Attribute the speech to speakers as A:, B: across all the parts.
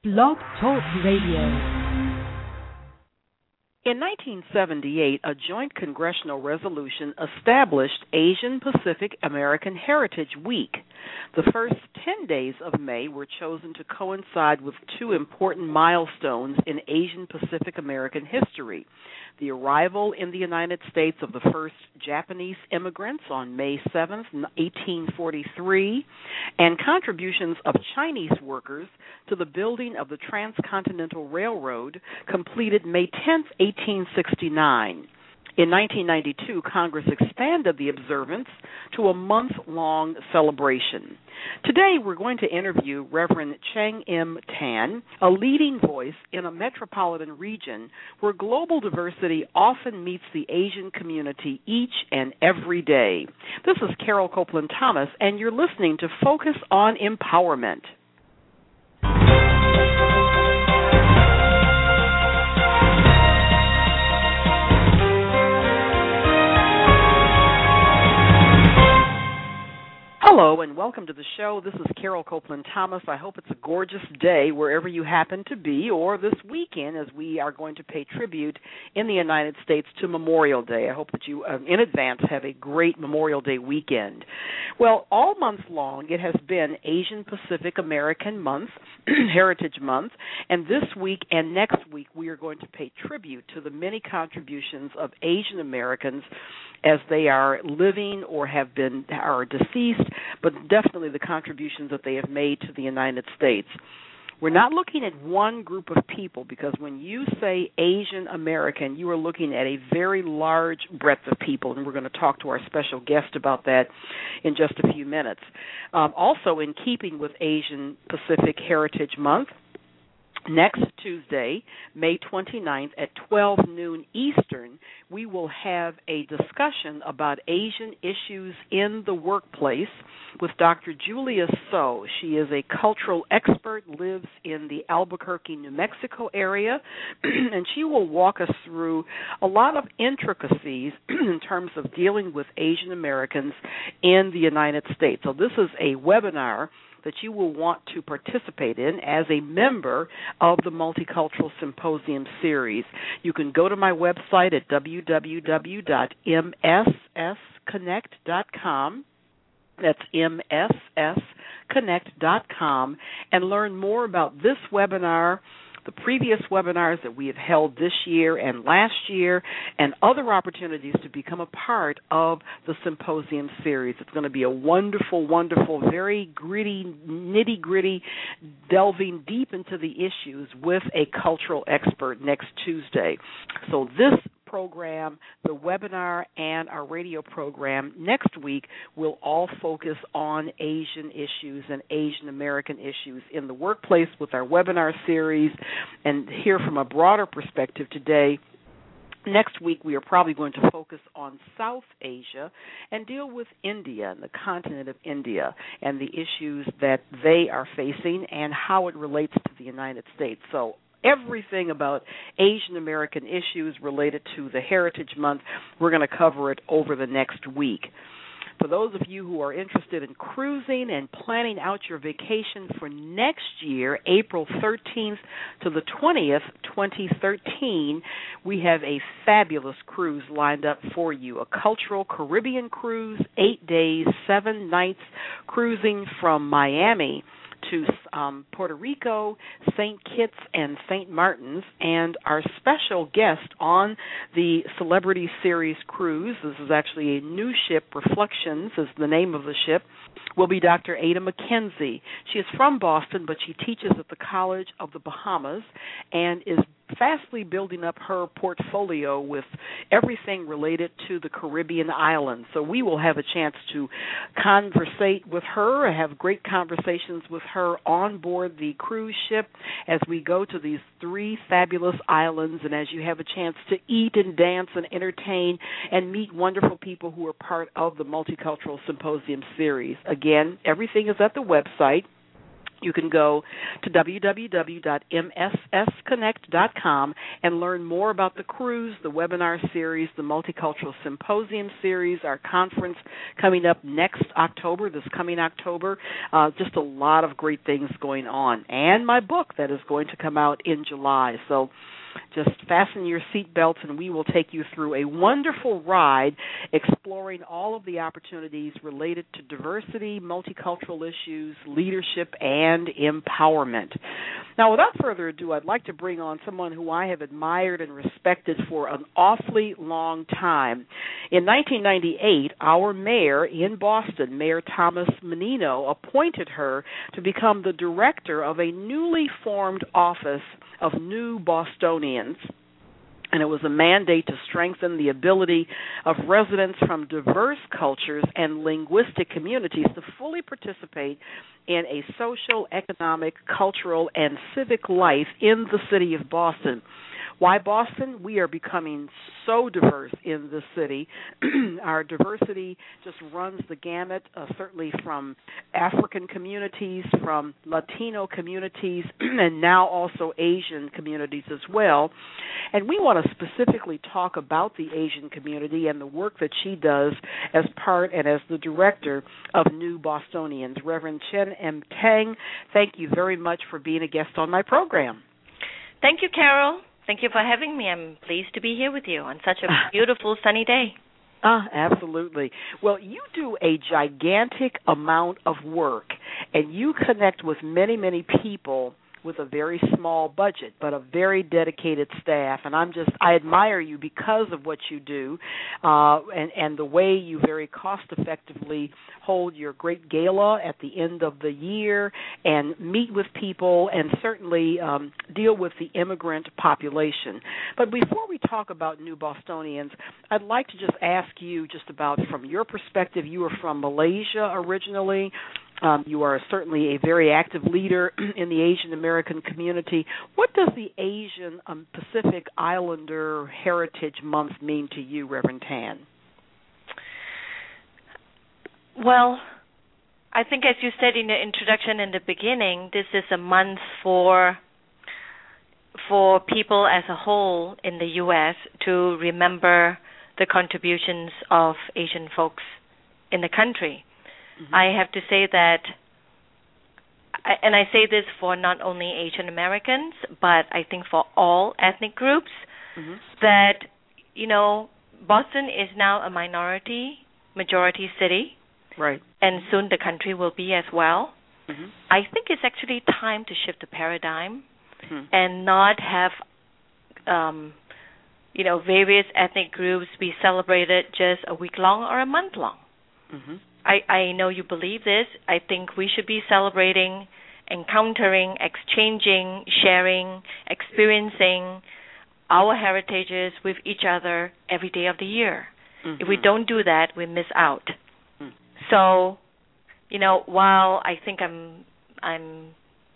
A: Blog Talk Radio.
B: In 1978, a joint congressional resolution established Asian Pacific American Heritage Week. The first 10 days of May were chosen to coincide with two important milestones in Asian Pacific American history: the arrival in the United States of the first Japanese immigrants on May 7, 1843, and contributions of Chinese workers to the building of the Transcontinental Railroad, completed May 10, 1869. In 1992, Congress expanded the observance to a month-long celebration. Today, we're going to interview Reverend Cheng M. Tan, a leading voice in a metropolitan region where global diversity often meets the Asian community each and every day. This is Carol Copeland Thomas, and you're listening to Focus on Empowerment. Hello and welcome to the show. This is Carol Copeland Thomas. I hope it's a gorgeous day wherever you happen to be, or this weekend as we are going to pay tribute in the United States to Memorial Day. I hope that you, in advance, have a great Memorial Day weekend. Well, all month long it has been Asian Pacific American Month, Heritage Month, and this week and next week we are going to pay tribute to the many contributions of Asian Americans as they are living or are deceased, but definitely the contributions that they have made to the United States. We're not looking at one group of people, because when you say Asian American, you are looking at a very large breadth of people, and we're going to talk to our special guest about that in just a few minutes. Also, in keeping with Asian Pacific Heritage Month, next Tuesday, May 29th at 12 noon Eastern, we will have a discussion about Asian issues in the workplace with Dr. Julia So. She is a cultural expert, lives in the Albuquerque, New Mexico area, and she will walk us through a lot of intricacies in terms of dealing with Asian Americans in the United States. So this is a webinar that you will want to participate in as a member of the Multicultural Symposium series. You can go to my website at www.mssconnect.com. That's mssconnect.com, and learn more about this webinar, the previous webinars that we have held this year and last year, and other opportunities to become a part of the symposium series. It's going to be a wonderful, wonderful, very gritty, nitty-gritty, delving deep into the issues with a cultural expert next Tuesday. So this program, the webinar, and our radio program next week will all focus on Asian issues and Asian American issues in the workplace with our webinar series, and hear from a broader perspective today. Next week, we are probably going to focus on South Asia and deal with India and the continent of India and the issues that they are facing and how it relates to the United States. So everything about Asian American issues related to the Heritage Month, we're going to cover it over the next week. For those of you who are interested in cruising and planning out your vacation for next year, April 13th to the 20th, 2013, we have a fabulous cruise lined up for you, a cultural Caribbean cruise, 8 days, 7 nights, cruising from Miami to Puerto Rico, St. Kitts, and St. Martin's, and our special guest on the Celebrity Series cruise, this is actually a new ship, Reflections is the name of the ship, will be Dr. Ada McKenzie. She is from Boston, but she teaches at the College of the Bahamas and is fastly building up her portfolio with everything related to the Caribbean islands. So we will have a chance to conversate with her, have great conversations with her on board the cruise ship as we go to these 3 fabulous islands, and as you have a chance to eat and dance and entertain and meet wonderful people who are part of the Multicultural Symposium series. Again, everything is at the website, You can go to www.mssconnect.com and learn more about the cruise, the webinar series, the Multicultural Symposium series, our conference coming up next October, this coming October. Just a lot of great things going on. And my book that is going to come out in July. So just fasten your seatbelts and we will take you through a wonderful ride exploring all of the opportunities related to diversity, multicultural issues, leadership, and empowerment. Now, without further ado, I'd like to bring on someone who I have admired and respected for an awfully long time. In 1998, our mayor in Boston, Mayor Thomas Menino, appointed her to become the director of a newly formed office of New Bostonians. And it was a mandate to strengthen the ability of residents from diverse cultures and linguistic communities to fully participate in a social, economic, cultural, and civic life in the city of Boston. Why Boston? We are becoming so diverse in the city. Our diversity just runs the gamut, certainly from African communities, from Latino communities, and now also Asian communities as well. And we want to specifically talk about the Asian community and the work that she does as part and as the director of New Bostonians. Reverend Chen M. Tang, thank you very much for being a guest on my program.
C: Thank you, Carol. Thank you for having me. I'm pleased to be here with you on such a beautiful sunny day.
B: Absolutely. Well, you do a gigantic amount of work, and you connect with many, many people with a very small budget, but a very dedicated staff. And I admire you because of what you do, and the way you very cost-effectively hold your great gala at the end of the year and meet with people and certainly deal with the immigrant population. But before we talk about New Bostonians, I'd like to just ask you just about, from your perspective, you are from Malaysia originally. You are certainly a very active leader in the Asian American community. What does the Asian Pacific Islander Heritage Month mean to you, Reverend Tan?
C: Well, I think as you said in the introduction in the beginning, this is a month for people as a whole in the U.S. to remember the contributions of Asian folks in the country. Mm-hmm. I have to say that, and I say this for not only Asian Americans, but I think for all ethnic groups, mm-hmm. that, Boston is now a majority city.
B: Right.
C: And soon the country will be as well.
B: Mm-hmm.
C: I think it's actually time to shift the paradigm and not have, various ethnic groups be celebrated just a week long or a month long. Mm-hmm. I know you believe this. I think we should be celebrating, encountering, exchanging, sharing, experiencing our heritages with each other every day of the year. Mm-hmm. If we don't do that, we miss out. Mm-hmm. So, while I think I'm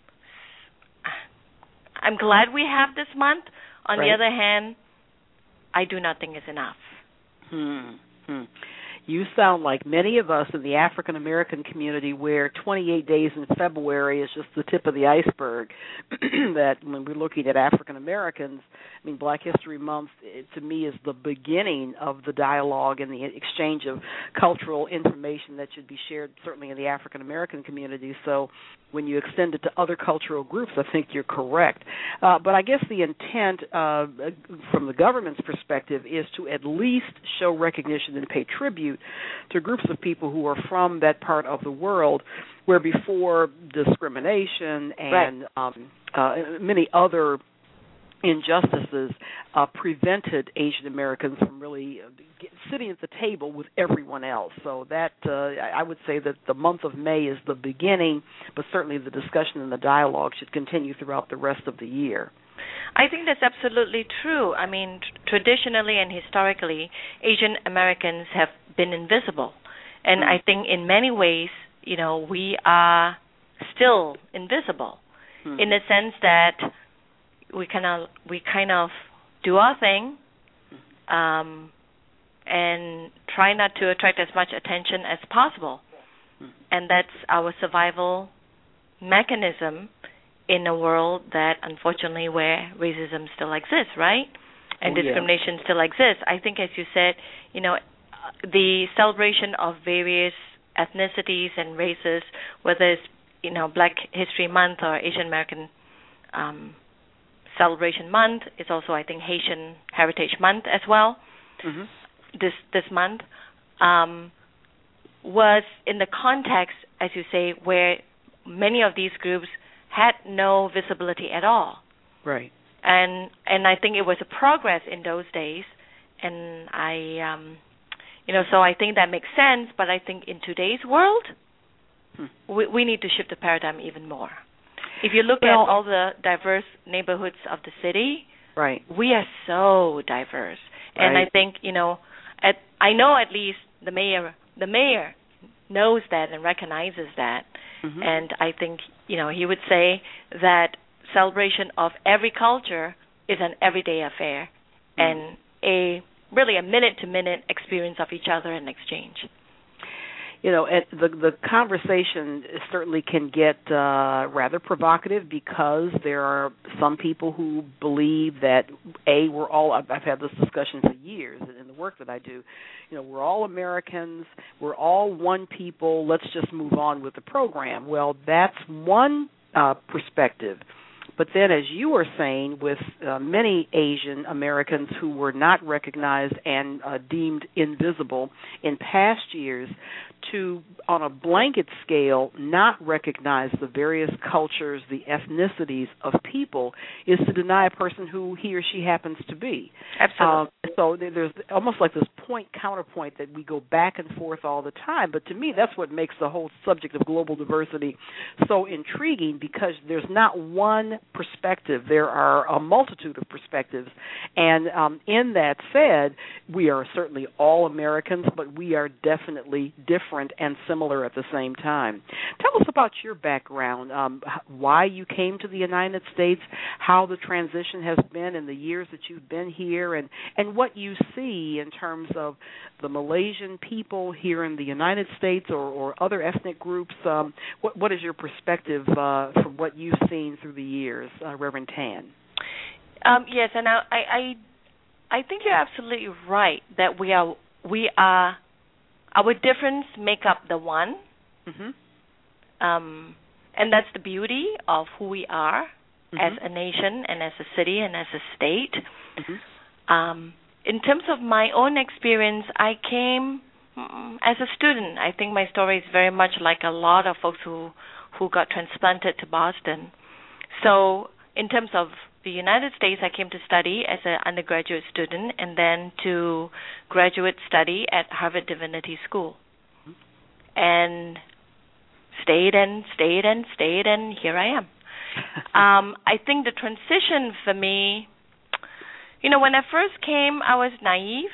C: glad we have this month, on the other hand, I do not think it's enough.
B: Hmm. You sound like many of us in the African American community, where 28 days in February is just the tip of the iceberg. That when we're looking at African Americans, Black History Month, to me, is the beginning of the dialogue and the exchange of cultural information that should be shared, certainly in the African American community. So when you extend it to other cultural groups, I think you're correct. But I guess the intent from the government's perspective is to at least show recognition and pay tribute to groups of people who are from that part of the world where before discrimination and many other injustices prevented Asian Americans from really sitting at the table with everyone else. So that I would say that the month of May is the beginning, but certainly the discussion and the dialogue should continue throughout the rest of the year.
C: I think that's absolutely true. Traditionally and historically, Asian Americans have been invisible. And I think in many ways, we are still invisible in the sense that we kind of do our thing and try not to attract as much attention as possible. And that's our survival mechanism in a world that, unfortunately, where racism still exists, right? And discrimination still exists. I think, as you said, the celebration of various ethnicities and races, whether it's Black History Month or Asian American Celebration Month, it's also, I think, Haitian Heritage Month as well. This month was in the context, as you say, where many of these groups had no visibility at all.
B: Right.
C: And I think it was a progress in those days, and so I think that makes sense. But I think in today's world, we need to shift the paradigm even more. If you look at all the diverse neighborhoods of the city,
B: right,
C: we are so diverse, and I think I know at least the mayor knows that and recognizes that, and I think he would say that celebration of every culture is an everyday affair and really a minute-to-minute experience of each other and exchange.
B: The conversation certainly can get rather provocative because there are some people who believe that we're all. I've had this discussion for years in the work that I do. We're all Americans. We're all one people. Let's just move on with the program. Well, that's one perspective. But then, as you were saying, with many Asian Americans who were not recognized and deemed invisible in past years, to, on a blanket scale, not recognize the various cultures, the ethnicities of people, is to deny a person who he or she happens to be.
C: Absolutely.
B: So there's almost like this point-counterpoint that we go back and forth all the time. But to me, that's what makes the whole subject of global diversity so intriguing, because there's not one perspective. There are a multitude of perspectives. And in that said, we are certainly all Americans, but we are definitely different and similar at the same time. Tell us about your background, why you came to the United States, how the transition has been in the years that you've been here, and what you see in terms of the Malaysian people here in the United States or other ethnic groups. What is your perspective from what you've seen through the years, Reverend Tan?
C: Yes, and I think you're absolutely right that we are our difference make up the one, and that's the beauty of who we are as a nation and as a city and as a state. In terms of my own experience, I came as a student. I think my story is very much like a lot of folks who got transplanted to Boston. So in terms of the United States, I came to study as an undergraduate student and then to graduate study at Harvard Divinity School. And stayed, and here I am. I think the transition for me, when I first came, I was naive,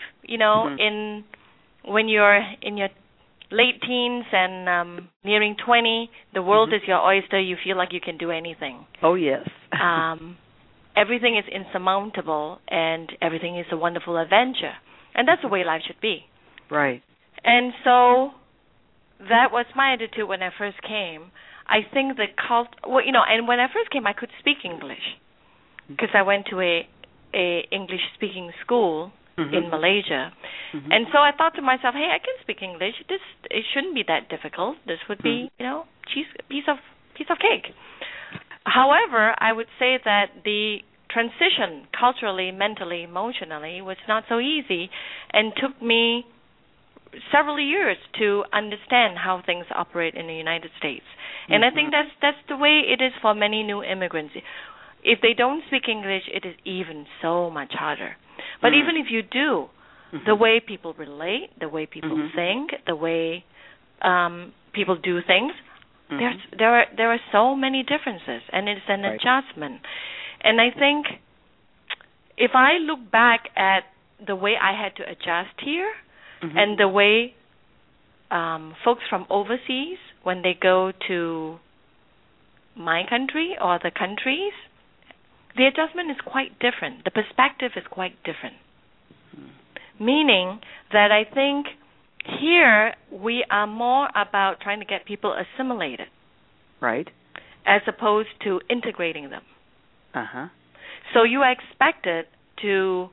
C: when you're in your late teens and nearing 20, the world is your oyster. You feel like you can do anything.
B: Oh, yes.
C: Everything is insurmountable, and everything is a wonderful adventure. And that's the way life should be.
B: Right.
C: And so that was my attitude when I first came. I think and when I first came, I could speak English because I went to a English-speaking school in Malaysia. And so I thought to myself, hey, I can speak English. It shouldn't be that difficult. This would be, piece of cake. However, I would say that the transition culturally, mentally, emotionally was not so easy and took me several years to understand how things operate in the United States. And I think that's the way it is for many new immigrants. If they don't speak English, it is even so much harder. But even if you do, the way people relate, the way people think, the way people do things, there are so many differences, and it's an adjustment. And I think if I look back at the way I had to adjust here and the way folks from overseas, when they go to my country or the countries, the adjustment is quite different. The perspective is quite different. Meaning that I think here we are more about trying to get people assimilated.
B: Right.
C: as opposed to integrating them.
B: Uh-huh.
C: So you are expected to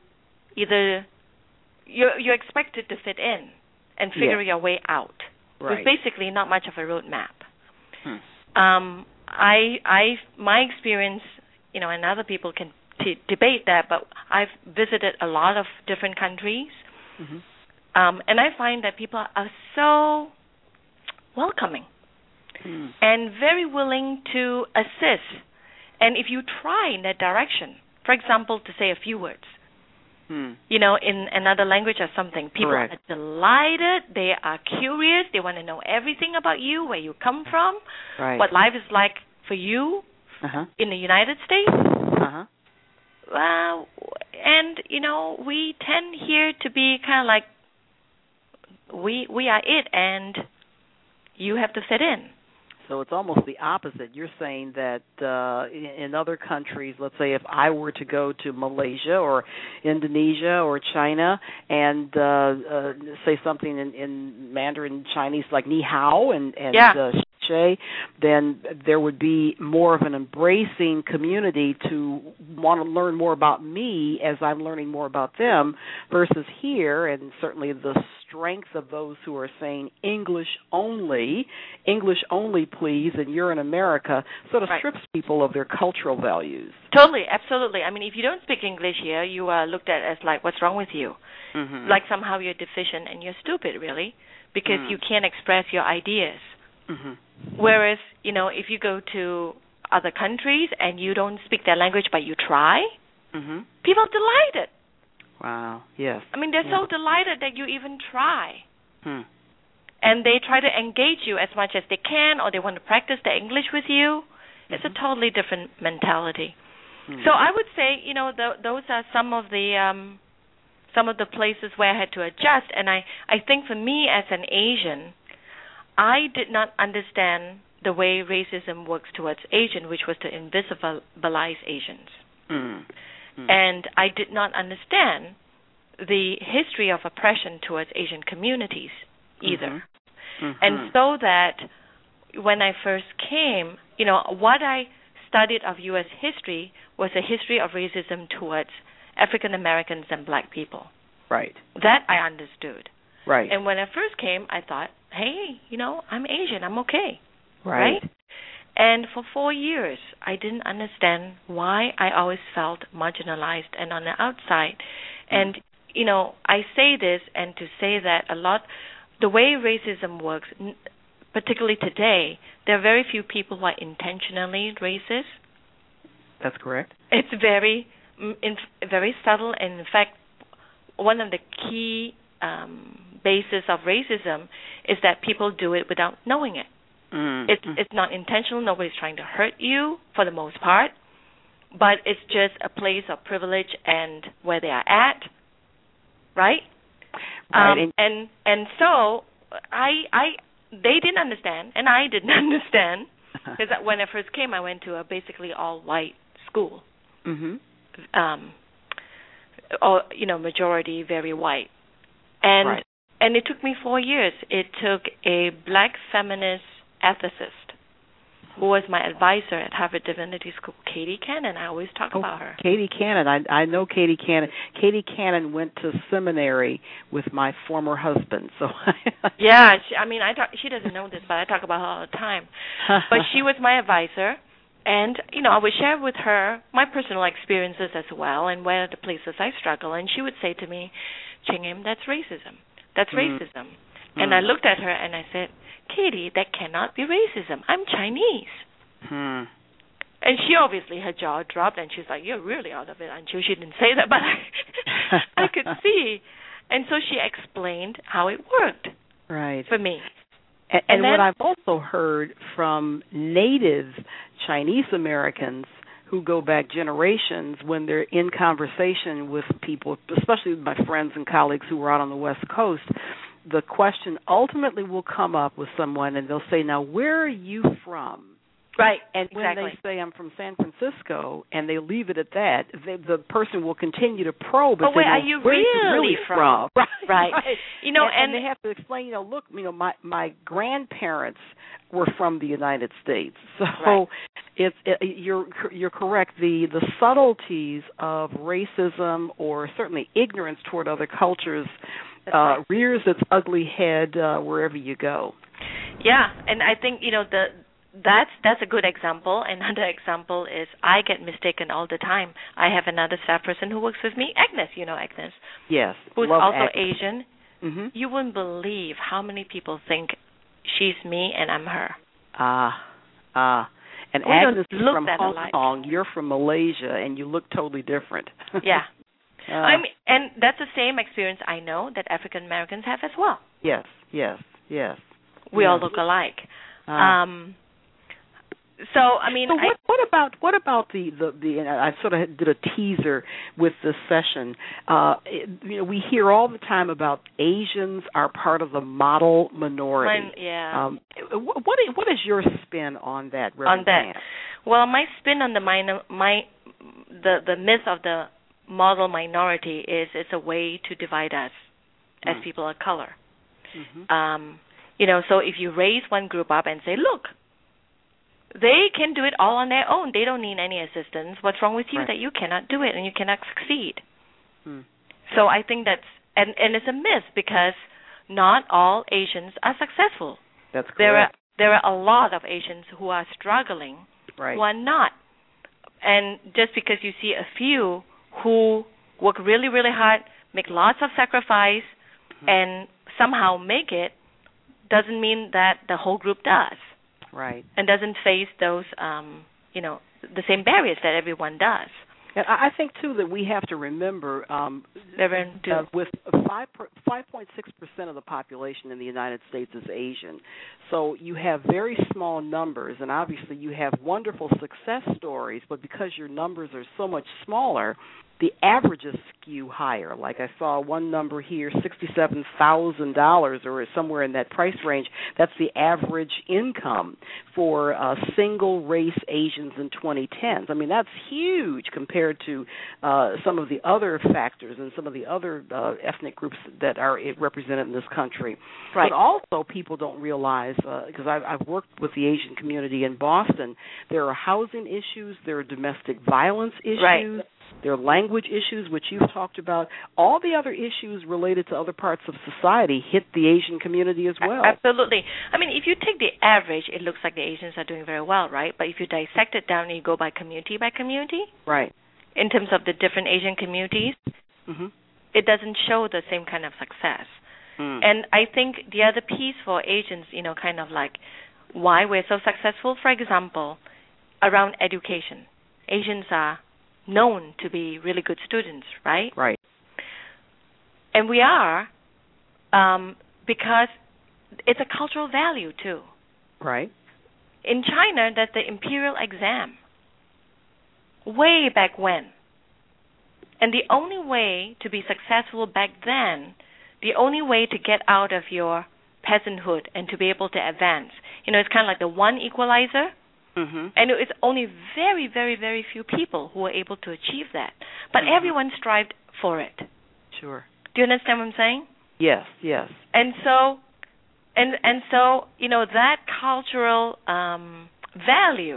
C: you're expected to fit in and figure your way out.
B: Right.
C: There's basically not much of a roadmap. My experience, and other people can debate that, but I've visited a lot of different countries, and I find that people are so welcoming and very willing to assist. And if you try in that direction, for example, to say a few words, in another language or something, people are delighted, they are curious, they want to know everything about you, where you come from, what life is like for you in the United States. And, we tend here to be kind of like, we are it, and you have to fit in.
B: So it's almost the opposite. You're saying that in other countries, let's say if I were to go to Malaysia or Indonesia or China and say something in Mandarin Chinese like ni hao and xie, then there would be more of an embracing community to want to learn more about me as I'm learning more about them, versus here, and certainly the strength of those who are saying English only, please, and you're in America, sort of strips people of their cultural values.
C: Totally, absolutely. I mean, if you don't speak English here, you are looked at as like, what's wrong with you? Like somehow you're deficient and you're stupid, really, because you can't express your ideas. Whereas, if you go to other countries and you don't speak their language but you try, people are delighted.
B: Wow, yes.
C: I mean, they're so delighted that you even try. And they try to engage you as much as they can, or they want to practice their English with you. It's a totally different mentality. So I would say, those are some of the places where I had to adjust. And I think for me as an Asian, I did not understand the way racism works towards Asian, which was to invisibilize Asians. And I did not understand the history of oppression towards Asian communities either. And so that when I first came, what I studied of U.S. history was a history of racism towards African Americans and black people.
B: Right.
C: That I understood.
B: Right.
C: And when I first came, I thought, hey, I'm Asian, I'm okay.
B: Right.
C: And for 4 years, I didn't understand why I always felt marginalized and on the outside. And, I say this and to say that a lot, the way racism works, particularly today, there are very few people who are intentionally racist.
B: That's correct.
C: It's very subtle. And, in fact, one of the key basis of racism is that people do it without knowing it. It's not intentional. Nobody's trying to hurt you for the most part, but it's just a place of privilege and where they are at, right? And so they didn't understand, and I didn't understand, because when I first came, I went to a basically all-white school, majority very white, and it took me 4 years. It took a black feminist ethicist who was my advisor at Harvard Divinity School, Katie Cannon. I always talk about her.
B: Katie Cannon. I know Katie Cannon. Katie Cannon went to seminary with my former husband. So
C: yeah, she doesn't know this, but I talk about her all the time. But she was my advisor, and I would share with her my personal experiences as well, and where the places I struggle. And she would say to me, "Ching-Im, that's racism. That's racism." And I looked at her and I said, "Katie, that cannot be racism. I'm Chinese." And she obviously, her jaw dropped, and she's like, "You're really out of it, aren't you?" She didn't say that, but I could see. And so she explained how it worked for me.
B: And what I've also heard from native Chinese Americans who go back generations, when they're in conversation with people, especially my friends and colleagues who were out on the West Coast, the question ultimately will come up with someone, and they'll say, "Now, where are you from?"
C: Right,
B: and when they say, "I'm from San Francisco," and they leave it at that, the person will continue to probe.
C: But where are you really from? Right.
B: And they have to explain, look, my grandparents were from the United States. So You're correct. The subtleties of racism, or certainly ignorance toward other cultures, rears its ugly head wherever you go.
C: Yeah, and I think that's a good example. Another example is I get mistaken all the time. I have another staff person who works with me, Agnes. You know Agnes.
B: Yes.
C: Who's also
B: Agnes.
C: Asian.
B: Mm-hmm.
C: You wouldn't believe how many people think she's me and I'm her.
B: And
C: we
B: Agnes
C: is
B: from Hong Kong. You're from Malaysia, and you look totally different.
C: Yeah. I mean, and that's the same experience I know that African Americans have as well.
B: Yes.
C: We all look alike. So I mean,
B: so what about the and I sort of did a teaser with this session. We hear all the time about Asians are part of the model minority. What is your spin on that, Reverend Pam?
C: Well, my spin on the myth of the model minority is it's a way to divide us as people of color. Mm-hmm. So if you raise one group up and say, look, they can do it all on their own. They don't need any assistance. What's wrong with you that you cannot do it and you cannot succeed? So I think that's and it's a myth because not all Asians are successful.
B: That's correct.
C: There are a lot of Asians who are struggling, who are not. And just because you see a few who work really, really hard, make lots of sacrifice, and somehow make it, doesn't mean that the whole group does.
B: Right.
C: And doesn't face those, the same barriers that everyone does.
B: And I think, too, that we have to remember with 5.6% of the population in the United States is Asian. So you have very small numbers, and obviously you have wonderful success stories, but because your numbers are so much smaller, the averages skew higher. Like I saw one number here, $67,000 or somewhere in that price range. That's the average income for single-race Asians in 2010s. I mean, that's huge compared to some of the other factors and some of the other ethnic groups that are represented in this country. Right. But also people don't realize, because I've worked with the Asian community in Boston, there are housing issues, there are domestic violence issues, there are language issues, which you've talked about. All the other issues related to other parts of society hit the Asian community as well.
C: Absolutely. I mean, if you take the average, it looks like the Asians are doing very well, right? But if you dissect it down and you go by community, right, in terms of the different Asian communities, it doesn't show the same kind of success. And I think the other piece for Asians, kind of like why we're so successful, for example, around education. Asians are known to be really good students, right?
B: Right.
C: And we are because it's a cultural value, too.
B: Right.
C: In China, that's the imperial exam, way back when. And the only way to be successful back then, the only way to get out of your peasanthood and to be able to advance, it's kind of like the one equalizer. And it's only very, very, very few people who were able to achieve that. But everyone strived for it.
B: Sure.
C: Do you understand what I'm saying?
B: Yes.
C: And so, that cultural value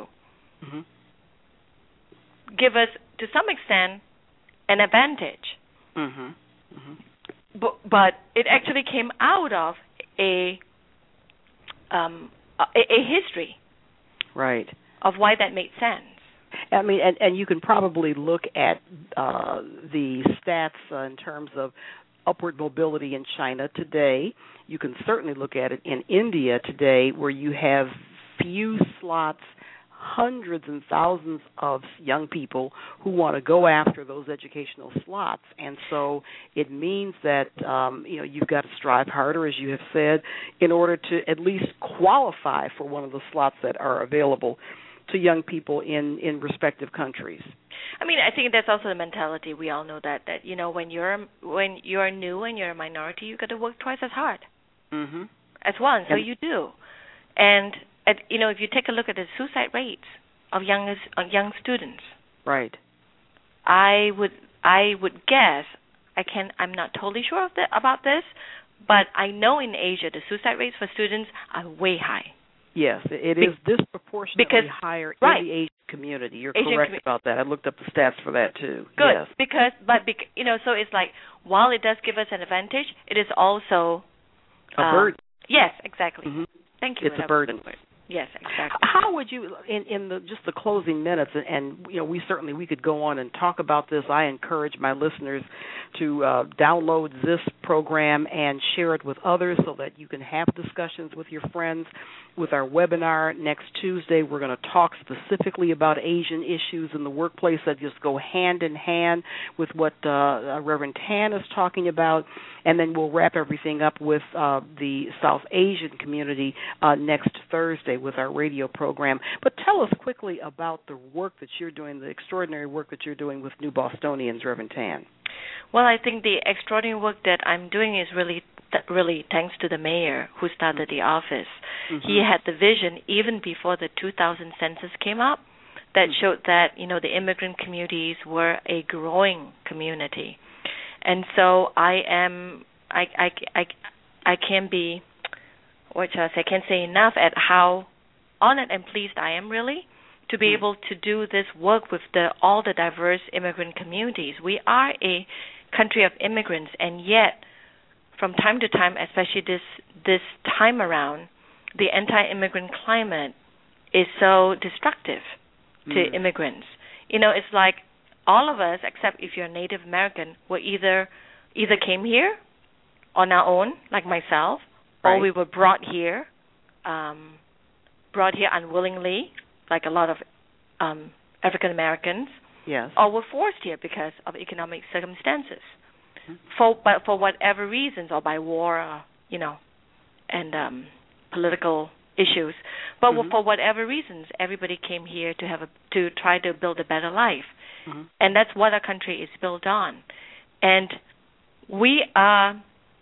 C: give us, to some extent, an advantage. But it actually came out of a history.
B: Right.
C: Of why that made sense.
B: I mean, and you can probably look at the stats in terms of upward mobility in China today. You can certainly look at it in India today, where you have few slots, hundreds and thousands of young people who want to go after those educational slots. And so it means that, you've got to strive harder, as you have said, in order to at least qualify for one of the slots that are available to young people in respective countries.
C: I mean, I think that's also the mentality. We all know that when you're new and you're a minority, you've got to work twice as hard as well, and so you do. And if you take a look at the suicide rates of young students,
B: right?
C: I would guess I'm not totally sure about this, but I know in Asia the suicide rates for students are way high.
B: Yes, it is disproportionately higher in the Asian community. You're correct about that. I looked up the stats for that too.
C: Good,
B: yes.
C: because so it's like while it does give us an advantage, it is also
B: a burden.
C: Yes, exactly.
B: Mm-hmm.
C: Thank you.
B: It's a burden.
C: Yes, exactly.
B: How would you, in just the closing minutes, and we could go on and talk about this. I encourage my listeners to download this program and share it with others so that you can have discussions with your friends. With our webinar next Tuesday, we're going to talk specifically about Asian issues in the workplace that just go hand in hand with what Reverend Tan is talking about, and then we'll wrap everything up with the South Asian community next Thursday with our radio program. But tell us quickly about the work that you're doing, the extraordinary work that you're doing with New Bostonians, Reverend Tan.
C: Well, I think the extraordinary work that I'm doing is really thanks to the mayor who started the office. Mm-hmm. He had the vision even before the 2000 census came up that showed that, the immigrant communities were a growing community. And so I can't say enough at how honored and pleased I am really to be able to do this work with all the diverse immigrant communities. We are a country of immigrants, and yet from time to time, especially this time around, the anti-immigrant climate is so destructive to immigrants. It's like all of us, except if you're Native American, were either came here on our own, like myself, or we were brought here unwillingly, like a lot of African Americans,
B: yes,
C: or were forced here because of economic circumstances, for whatever reasons, or by war, and political issues. But for whatever reasons, everybody came here to try to build a better life, and that's what our country is built on. And we are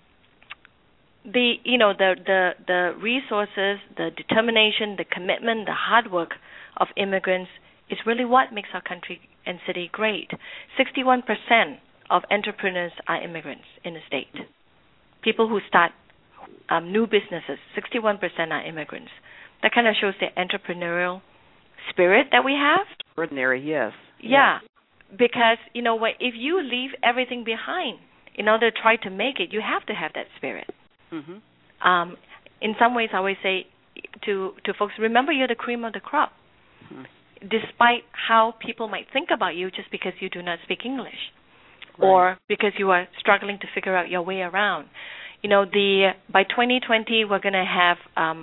C: the resources, the determination, the commitment, the hard work of immigrants is really what makes our country and city great. 61% of entrepreneurs are immigrants in the state. People who start new businesses, 61% are immigrants. That kind of shows the entrepreneurial spirit that we have.
B: Extraordinary, yes.
C: Yeah, because, if you leave everything behind in order to try to make it, you have to have that spirit. Mm-hmm. In some ways, I always say to folks, remember you're the cream of the crop, despite how people might think about you just because you do not speak English, or because you are struggling to figure out your way around. By 2020, we're going to have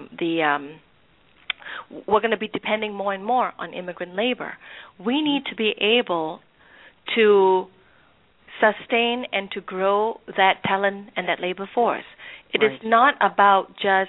C: we're going to be depending more and more on immigrant labor. We need to be able to sustain and to grow that talent and that labor force. It is not about just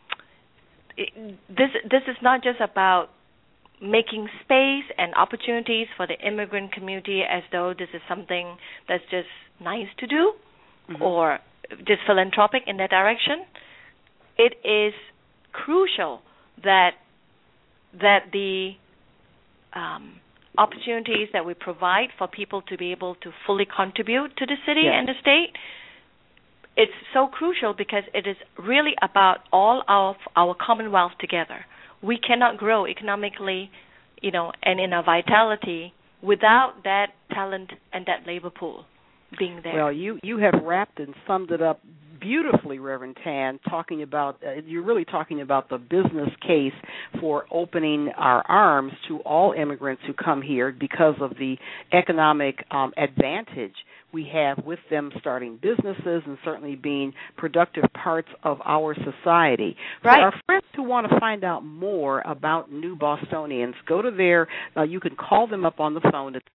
C: this is not just about making space and opportunities for the immigrant community as though this is something that's just nice to do or just philanthropic in that direction. It is crucial that the opportunities that we provide for people to be able to fully contribute to the city and the state, it's so crucial because it is really about all of our commonwealth together. We cannot grow economically, and in our vitality without that talent and that labor pool being there.
B: Well, you have wrapped and summed it up beautifully, Reverend Tan, talking about, you're really talking about the business case for opening our arms to all immigrants who come here because of the economic advantage we have with them starting businesses and certainly being productive parts of our society. For our friends who want to find out more about New Bostonians, go to you can call them up on the phone at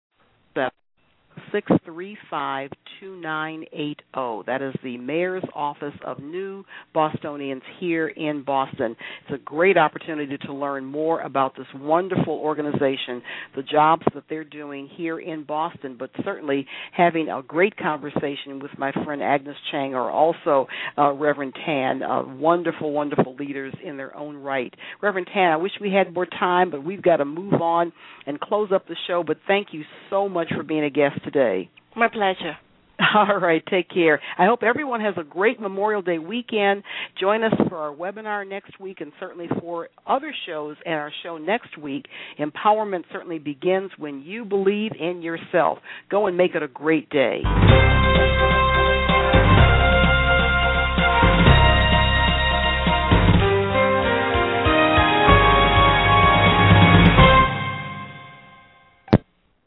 B: 635-2980. That is the Mayor's Office of New Bostonians here in Boston. It's a great opportunity to learn more about this wonderful organization, the jobs that they're doing here in Boston, but certainly having a great conversation with my friend Agnes Chang, or also Reverend Tan, wonderful, wonderful leaders in their own right. Reverend Tan, I wish we had more time, but we've got to move on and close up the show, but thank you so much for being a guest today.
C: My pleasure.
B: All right, take care. I hope everyone has a great Memorial Day weekend. Join us for our webinar next week and certainly for other shows and our show next week. Empowerment certainly begins when you believe in yourself. Go and make it a great day.